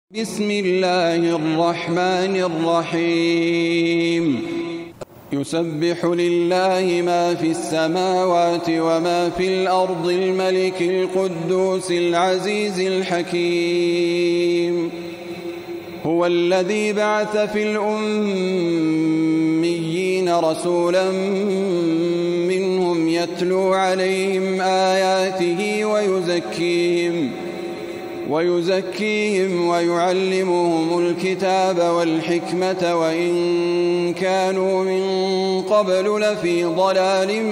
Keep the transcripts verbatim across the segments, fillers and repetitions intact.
بسم الله الرحمن الرحيم يسبح لله ما في السماوات وما في الأرض الملك القدوس العزيز الحكيم هو الذي بعث في الأميين رسولا منهم يتلو عليهم آياته ويزكيهم ويزكيهم ويعلمهم الكتاب والحكمة وإن كانوا من قبل لفي ضلال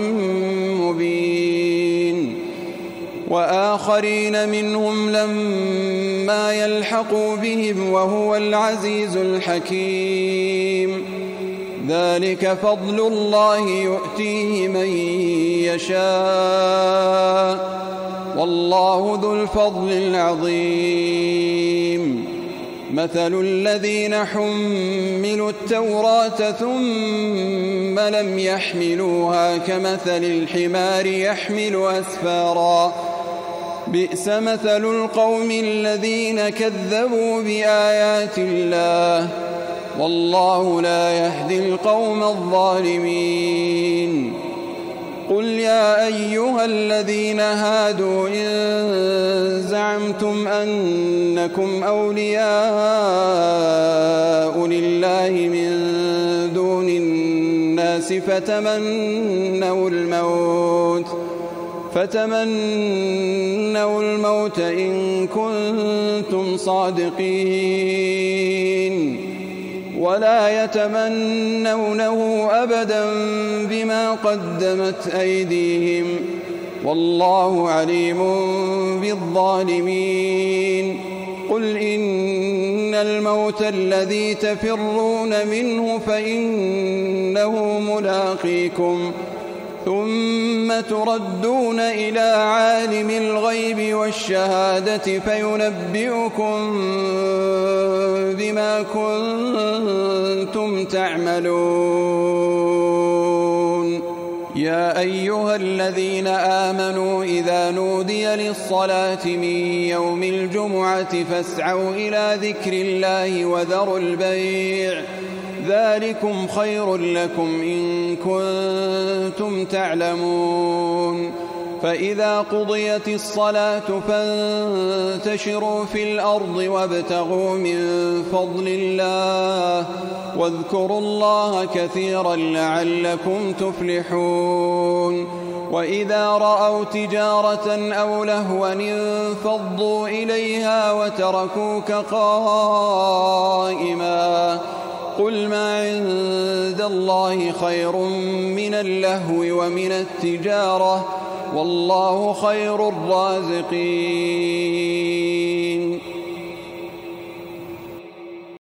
مبين وآخرين منهم لما يلحقوا بهم وهو العزيز الحكيم ذلك فضل الله يؤتيه من يشاء والله ذو الفضل العظيم مثل الذين حملوا التوراة ثم لم يحملوها كمثل الحمار يحمل أسفارا بئس مثل القوم الذين كذبوا بآيات الله والله لا يهدي القوم الظالمين قل يا أيها الذين هادوا إن زعمتم أنكم أولياء لله من دون الناس فتمنوا الموت فتمنوا الموت إن كنتم صادقين ولا يتمنونه أبدا بما قدمت أيديهم والله عليم بالظالمين قل إن الموت الذي تفرون منه فإنه ملاقيكم ثم تردون إلى عالم الغيب والشهادة فينبئكم بما كنتم تعملون يا أيها الذين آمنوا إذا نودي للصلاة من يوم الجمعة فاسعوا إلى ذكر الله وذروا البيع ذلكم خير لكم إن كنتم تعلمون فإذا قضيت الصلاة فانتشروا في الأرض وابتغوا من فضل الله واذكروا الله كثيرا لعلكم تفلحون وإذا رأوا تجارة أو لهوا انفضوا إليها وتركوك قائما قل ما عند الله خير من اللهو ومن التجارة والله خير الرازقين